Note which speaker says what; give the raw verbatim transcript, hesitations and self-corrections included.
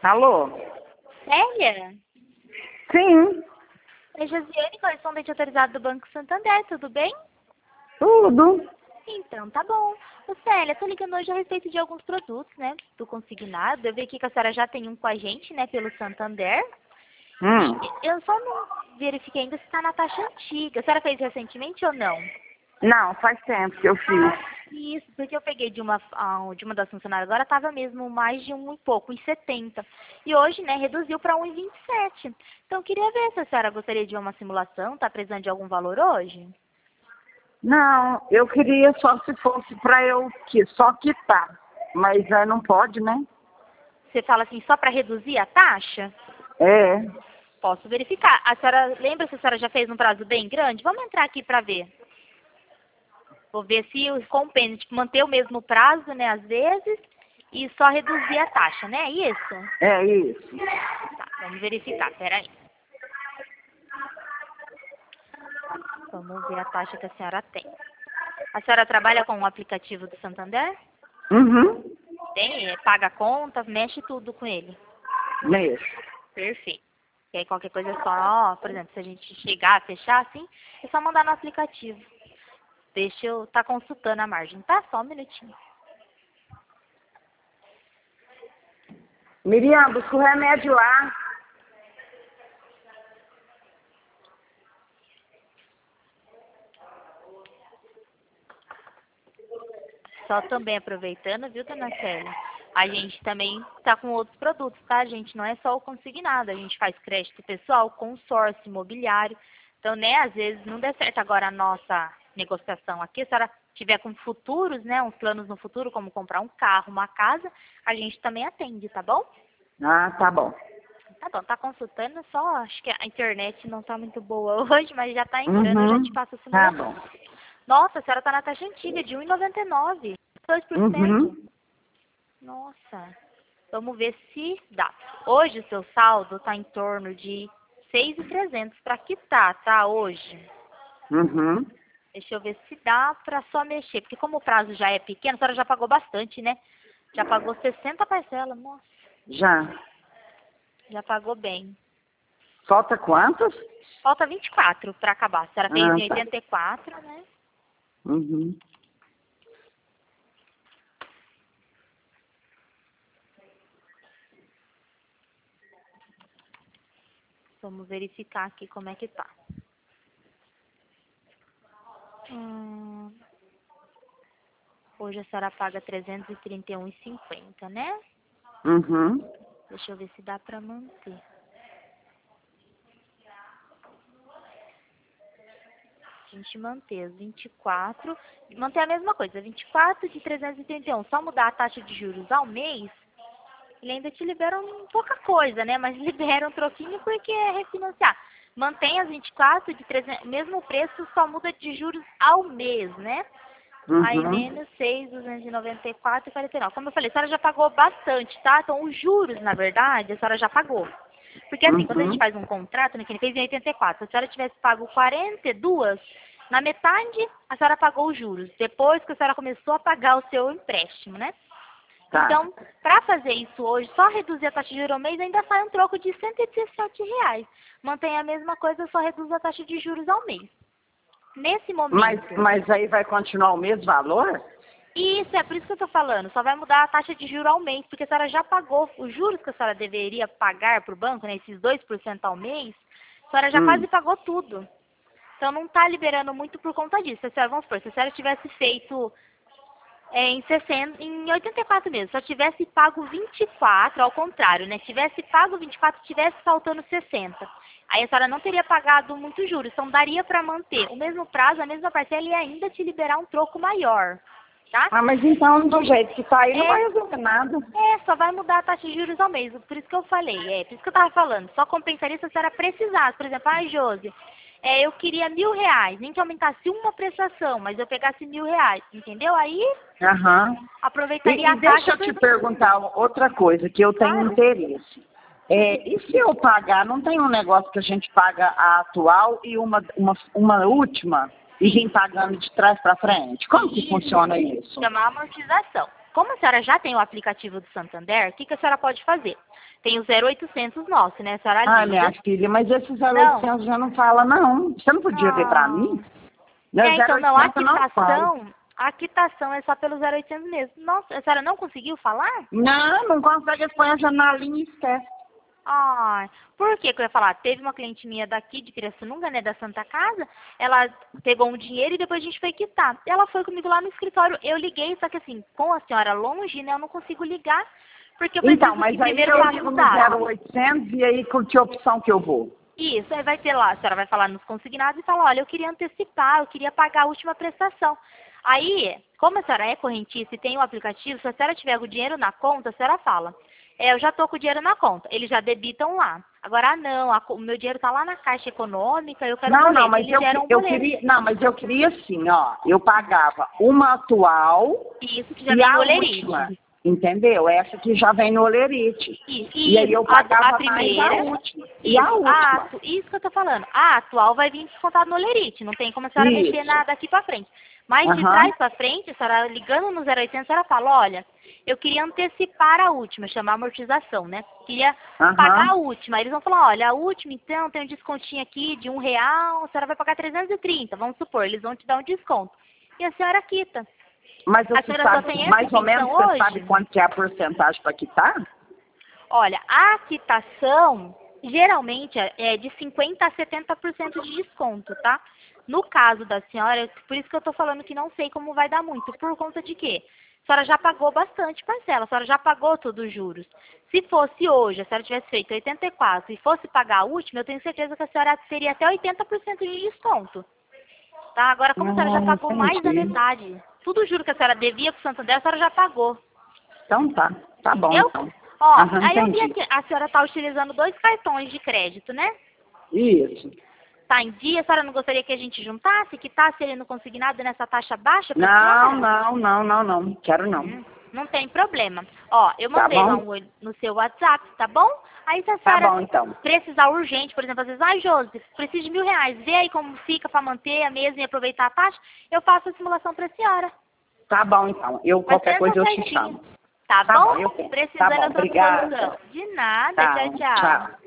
Speaker 1: Alô?
Speaker 2: Célia?
Speaker 1: Sim,
Speaker 2: É Josiane, correspondente autorizado do Banco Santander, tudo bem?
Speaker 1: tudo.
Speaker 2: Então, tá bom. Ô, Célia, tô ligando hoje a respeito de alguns produtos, né, do consignado. Eu vi aqui que a senhora já tem um com a gente, né, pelo Santander.
Speaker 1: Hum.
Speaker 2: E eu só não verifiquei ainda se tá na taxa antiga. A senhora fez recentemente ou não?
Speaker 1: Não, faz tempo que eu fiz.
Speaker 2: Isso, porque eu peguei de uma, ah, de uma das funcionárias agora, estava mesmo mais de um e pouco, um e setenta. E hoje, né, reduziu para um e vinte e sete. Então, eu queria ver se a senhora gostaria de uma simulação, tá precisando de algum valor hoje?
Speaker 1: Não, eu queria só se fosse para eu que só quitar. Mas aí não pode, né?
Speaker 2: Você fala assim, só para reduzir a taxa?
Speaker 1: É.
Speaker 2: Posso verificar. A senhora, lembra se a senhora já fez um prazo bem grande? Vamos entrar aqui para ver. Vou ver se compensa, tipo, manter o mesmo prazo, né, às vezes, e só reduzir a taxa, né? É isso?
Speaker 1: É isso.
Speaker 2: Tá, vamos verificar, peraí. Vamos ver a taxa que a senhora tem. A senhora trabalha com o aplicativo do Santander?
Speaker 1: Uhum.
Speaker 2: Tem, é, paga a conta, mexe tudo com ele.
Speaker 1: Mesmo.
Speaker 2: Perfeito. E aí qualquer coisa é só, por exemplo, se a gente chegar a fechar assim, é só mandar no aplicativo. Deixa eu estar tá consultando a margem, tá? Só um minutinho.
Speaker 1: Miriam, busca o remédio lá.
Speaker 2: Só também aproveitando, viu, dona Célia? A gente também está com outros produtos, tá? A gente não é só o consignado, a gente faz crédito pessoal, consórcio, imobiliário. Então, né, às vezes não der certo agora a nossa negociação aqui. Se a senhora tiver com futuros, né, uns planos no futuro, como comprar um carro, uma casa, a gente também atende, tá bom?
Speaker 1: Ah, tá bom.
Speaker 2: Tá bom, tá consultando, só acho que a internet não tá muito boa hoje, mas já tá entrando, eu já
Speaker 1: Uhum.
Speaker 2: te passo a
Speaker 1: Tá
Speaker 2: simulação.
Speaker 1: bom.
Speaker 2: Nossa, a senhora tá na taxa antiga, de um e noventa e nove, dois por cento.
Speaker 1: Uhum.
Speaker 2: Nossa, vamos ver se dá. Hoje o seu saldo está em torno de seis mil e trezentos para quitar, tá? Hoje.
Speaker 1: Uhum.
Speaker 2: Deixa eu ver se dá para só mexer, porque como o prazo já é pequeno, a senhora já pagou bastante, né? Já pagou sessenta parcelas, nossa,
Speaker 1: Já.
Speaker 2: já pagou bem.
Speaker 1: Falta quantos?
Speaker 2: Falta vinte e quatro para acabar. A senhora fez
Speaker 1: Ah,
Speaker 2: em
Speaker 1: tá.
Speaker 2: oitenta e quatro, né?
Speaker 1: Uhum.
Speaker 2: Vamos verificar aqui como é que tá. Hum, hoje a senhora paga trezentos e trinta e um e cinquenta, né?
Speaker 1: Uhum.
Speaker 2: Deixa eu ver se dá para manter. A gente manter as vinte e quatro, manter a mesma coisa, vinte e quatro de trezentos e trinta e um, só mudar a taxa de juros ao mês, ele ainda te liberam pouca coisa, né? Mas libera um troquinho porque é refinanciar. Mantém as vinte e quatro de trezentos, mesmo preço, só muda de juros ao mês, né? Aí
Speaker 1: Uhum.
Speaker 2: menos seis mil duzentos e noventa e quatro e quarenta e nove. Como eu falei, a senhora já pagou bastante, tá? Então os juros, na verdade, a senhora já pagou. Porque assim, quando a gente
Speaker 1: Uhum.
Speaker 2: faz um contrato, né, que ele fez em oitenta e quatro, se a senhora tivesse pago quarenta e dois, na metade a senhora pagou os juros, depois que a senhora começou a pagar o seu empréstimo, né?
Speaker 1: Tá.
Speaker 2: Então, para fazer isso hoje, só reduzir a taxa de juros ao mês, ainda sai um troco de cento e dezessete reais. Mantém a mesma coisa, só reduz a taxa de juros ao mês. Nesse
Speaker 1: Mas,
Speaker 2: momento,
Speaker 1: mas aí vai continuar o mesmo valor?
Speaker 2: isso, é por isso que eu estou falando. Só vai mudar a taxa de juros ao mês, porque a senhora já pagou os juros que a senhora deveria pagar para o banco, né, esses dois por cento ao mês, a senhora já
Speaker 1: Hum.
Speaker 2: quase pagou tudo. Então não está liberando muito por conta disso. Se a senhora, vamos supor, se a senhora tivesse feito é, em, sessenta, em oitenta e quatro mesmo, se ela tivesse pago vinte e quatro, ao contrário, né? Se tivesse pago vinte e quatro, tivesse faltando sessenta. Aí a senhora não teria pagado muito juros, então daria para manter o mesmo prazo, a mesma parcela e ainda te liberar um troco maior, tá?
Speaker 1: Ah, mas então, do jeito que tá aí, não vai
Speaker 2: É,
Speaker 1: resolver nada.
Speaker 2: é, só vai mudar a taxa de juros ao mês, por isso que eu falei, é, por isso que eu tava falando, só compensaria se a senhora precisasse, por exemplo, ai, Josi, é, eu queria mil reais, nem que aumentasse uma prestação, mas eu pegasse mil reais, entendeu? Aí
Speaker 1: Aham.
Speaker 2: aproveitaria
Speaker 1: E,
Speaker 2: a
Speaker 1: e deixa
Speaker 2: taxa
Speaker 1: eu te
Speaker 2: do...
Speaker 1: perguntar outra coisa, que eu tenho
Speaker 2: Claro.
Speaker 1: interesse. É, e se eu pagar, não tem um negócio que a gente paga a atual e uma, uma, uma última e vem pagando de trás para frente? Como que funciona isso?
Speaker 2: Chama amortização. Como a senhora já tem o aplicativo do Santander, o que, que a senhora pode fazer? Tem o zero oitocentos nosso, né, a senhora
Speaker 1: Ai,
Speaker 2: liga.
Speaker 1: minha filha, mas esse zero oitocentos já não fala, não. Você não podia ver pra mim? Meu
Speaker 2: É, então, não, a
Speaker 1: não fala.
Speaker 2: quitação, a quitação é só pelo zero oitocentos mesmo. Nossa, a senhora não conseguiu falar?
Speaker 1: Não, não consegue, põe a janelinha e esquece.
Speaker 2: Ai, por que que eu ia falar? Teve uma cliente minha daqui de Pirassununga, né, da Santa Casa, ela pegou um dinheiro e depois a gente foi quitar. Ela foi comigo lá no escritório, eu liguei, só que assim, com a senhora longe, né, eu não consigo ligar, porque eu preciso
Speaker 1: Então, mas
Speaker 2: que
Speaker 1: aí
Speaker 2: primeiro
Speaker 1: eu
Speaker 2: passe
Speaker 1: ligo
Speaker 2: os
Speaker 1: no
Speaker 2: dados.
Speaker 1: zero oitocentos e aí com que opção que eu vou?
Speaker 2: Isso, aí vai ter lá, a senhora vai falar nos consignados e falar, olha, eu queria antecipar, eu queria pagar a última prestação. Aí, como a senhora é correntista e tem o aplicativo, se a senhora tiver o dinheiro na conta, a senhora fala, é, eu já tô com o dinheiro na conta, eles já debitam lá. Agora, ah, não, a, o meu dinheiro tá lá na Caixa Econômica, eu quero
Speaker 1: Não,
Speaker 2: um boleto,
Speaker 1: não, mas
Speaker 2: eles
Speaker 1: eu,
Speaker 2: geram um
Speaker 1: eu
Speaker 2: boleto.
Speaker 1: queria, não, mas eu queria assim, ó, eu pagava uma atual
Speaker 2: Isso que já
Speaker 1: e
Speaker 2: vem
Speaker 1: a
Speaker 2: no olerite.
Speaker 1: última, entendeu? Essa que já vem no olerite.
Speaker 2: Isso,
Speaker 1: E aí eu
Speaker 2: a,
Speaker 1: pagava
Speaker 2: a primeira,
Speaker 1: mais a última. E
Speaker 2: isso,
Speaker 1: a
Speaker 2: a
Speaker 1: última.
Speaker 2: atu- isso que eu tô falando. A atual vai vir descontado no olerite, não tem como a senhora
Speaker 1: Isso.
Speaker 2: mexer nada aqui pra frente. Mas de
Speaker 1: Aham.
Speaker 2: trás pra frente, a senhora ligando no zero oitocentos, a senhora fala, olha, eu queria antecipar a última, chamar amortização, né? Queria
Speaker 1: Aham.
Speaker 2: pagar a última. Aí eles vão falar, olha, a última, então, tem um descontinho aqui de um real, a senhora vai pagar trezentos e trinta, vamos supor, eles vão te dar um desconto. E a senhora quita.
Speaker 1: Mas
Speaker 2: A
Speaker 1: você
Speaker 2: senhora só
Speaker 1: sabe,
Speaker 2: tem essa
Speaker 1: mais ou menos,
Speaker 2: opção
Speaker 1: você
Speaker 2: hoje?
Speaker 1: sabe quanto que é a porcentagem para quitar?
Speaker 2: Olha, a quitação geralmente é de cinquenta a setenta por cento de desconto, tá? No caso da senhora, por isso que eu tô falando que não sei como vai dar muito. Por conta de quê? A senhora já pagou bastante parcela, a senhora já pagou todos os juros. Se fosse hoje, a senhora tivesse feito oitenta e quatro e fosse pagar a última, eu tenho certeza que a senhora teria até oitenta por cento de desconto. Tá? Agora, como a senhora já
Speaker 1: Não,
Speaker 2: pagou mais da
Speaker 1: entendi.
Speaker 2: metade, tudo o juro que a senhora devia pro Santander, a senhora já pagou.
Speaker 1: Então tá, tá bom
Speaker 2: Eu,
Speaker 1: então.
Speaker 2: ó,
Speaker 1: Aham,
Speaker 2: aí eu vi
Speaker 1: entendi.
Speaker 2: aqui, a senhora tá utilizando dois cartões de crédito, né?
Speaker 1: Isso.
Speaker 2: Tá em dia, a senhora não gostaria que a gente juntasse, quitasse ele no consignado nessa taxa baixa pra
Speaker 1: Não,
Speaker 2: senhora?
Speaker 1: não, não, não, não. Quero não.
Speaker 2: Hum, não tem problema. Ó, eu
Speaker 1: Tá
Speaker 2: mandei lá
Speaker 1: bom?
Speaker 2: um oi no seu WhatsApp, tá bom? Aí se a
Speaker 1: Tá
Speaker 2: senhora
Speaker 1: bom então.
Speaker 2: precisar urgente, por exemplo, às vezes, ai, Josi, preciso de mil reais, vê aí como fica pra manter a mesa e aproveitar a taxa, eu faço a simulação pra senhora.
Speaker 1: Tá bom então. Eu,
Speaker 2: Vai
Speaker 1: qualquer
Speaker 2: ser
Speaker 1: coisa eu te
Speaker 2: certinho.
Speaker 1: chamo.
Speaker 2: Tá,
Speaker 1: Tá
Speaker 2: bom?
Speaker 1: bom, eu quero.
Speaker 2: Precisando
Speaker 1: Tá bom,
Speaker 2: eu tô à
Speaker 1: obrigada.
Speaker 2: disposição. De nada,
Speaker 1: Tá,
Speaker 2: tchau, tchau.
Speaker 1: tchau.